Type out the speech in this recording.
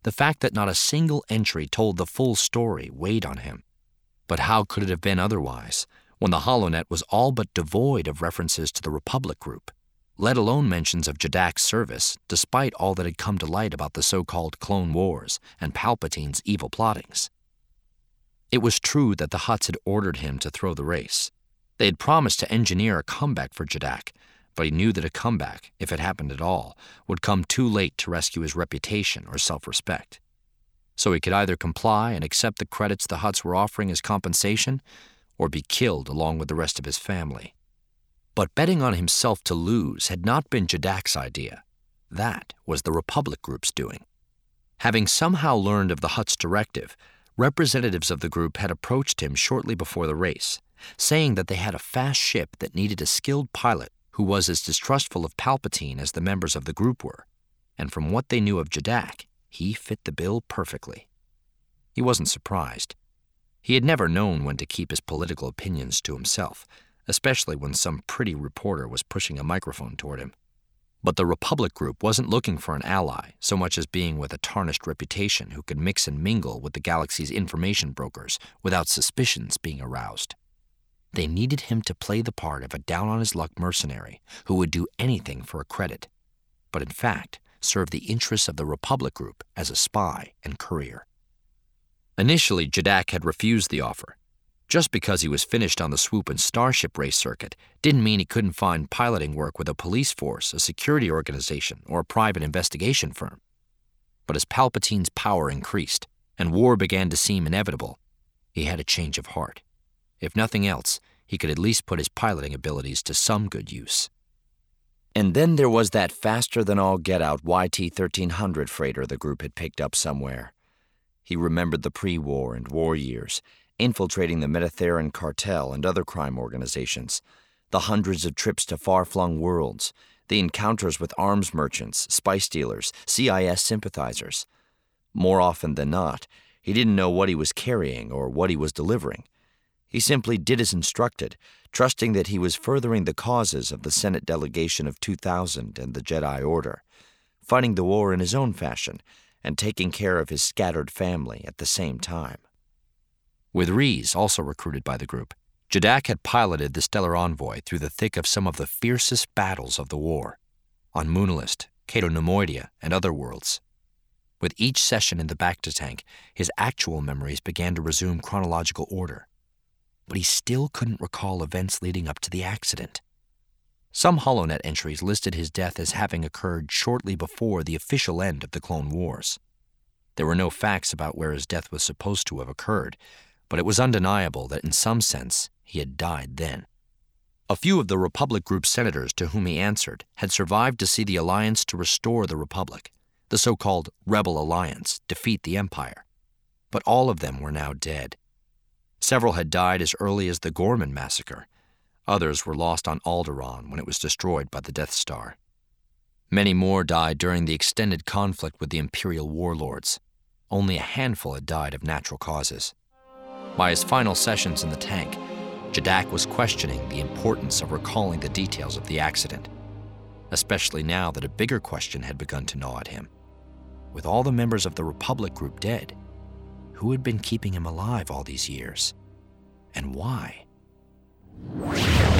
The fact that not a single entry told the full story weighed on him. But how could it have been otherwise, when the HoloNet was all but devoid of references to the Republic Group, let alone mentions of Jadak's service, despite all that had come to light about the so-called Clone Wars and Palpatine's evil plottings? It was true that the Hutts had ordered him to throw the race. They had promised to engineer a comeback for Jadak, but he knew that a comeback, if it happened at all, would come too late to rescue his reputation or self-respect. So he could either comply and accept the credits the Hutts were offering as compensation, or be killed along with the rest of his family. But betting on himself to lose had not been Jadak's idea. That was the Republic Group's doing. Having somehow learned of the Hutts' directive, representatives of the group had approached him shortly before the race, saying that they had a fast ship that needed a skilled pilot who was as distrustful of Palpatine as the members of the group were, and from what they knew of Jadak, he fit the bill perfectly. He wasn't surprised. He had never known when to keep his political opinions to himself, especially when some pretty reporter was pushing a microphone toward him. But the Republic Group wasn't looking for an ally so much as being with a tarnished reputation who could mix and mingle with the galaxy's information brokers without suspicions being aroused. They needed him to play the part of a down-on-his-luck mercenary who would do anything for a credit, but in fact serve the interests of the Republic Group as a spy and courier. Initially, Jadak had refused the offer. Just because he was finished on the swoop and starship race circuit didn't mean he couldn't find piloting work with a police force, a security organization, or a private investigation firm. But as Palpatine's power increased and war began to seem inevitable, he had a change of heart. If nothing else, he could at least put his piloting abilities to some good use. And then there was that faster-than-all-get-out YT-1300 freighter the group had picked up somewhere. He remembered the pre-war and war years, infiltrating the Metatheran cartel and other crime organizations, the hundreds of trips to far-flung worlds, the encounters with arms merchants, spice dealers, CIS sympathizers. More often than not, he didn't know what he was carrying or what he was delivering. He simply did as instructed, trusting that he was furthering the causes of the Senate delegation of 2000 and the Jedi Order, fighting the war in his own fashion, and taking care of his scattered family at the same time. With Reese also recruited by the group, Jadak had piloted the Stellar Envoy through the thick of some of the fiercest battles of the war, on Moonalist, Cato Nemoidia, and other worlds. With each session in the Bacta tank, his actual memories began to resume chronological order, but he still couldn't recall events leading up to the accident. Some HoloNet entries listed his death as having occurred shortly before the official end of the Clone Wars. There were no facts about where his death was supposed to have occurred, but it was undeniable that in some sense he had died then. A few of the Republic Group senators to whom he answered had survived to see the Alliance to restore the Republic, the so-called Rebel Alliance, defeat the Empire. But all of them were now dead. Several had died as early as the Gorman massacre. Others were lost on Alderaan when it was destroyed by the Death Star. Many more died during the extended conflict with the Imperial warlords. Only a handful had died of natural causes. By his final sessions in the tank, Jadak was questioning the importance of recalling the details of the accident, especially now that a bigger question had begun to gnaw at him. With all the members of the Republic Group dead, who had been keeping him alive all these years? And why?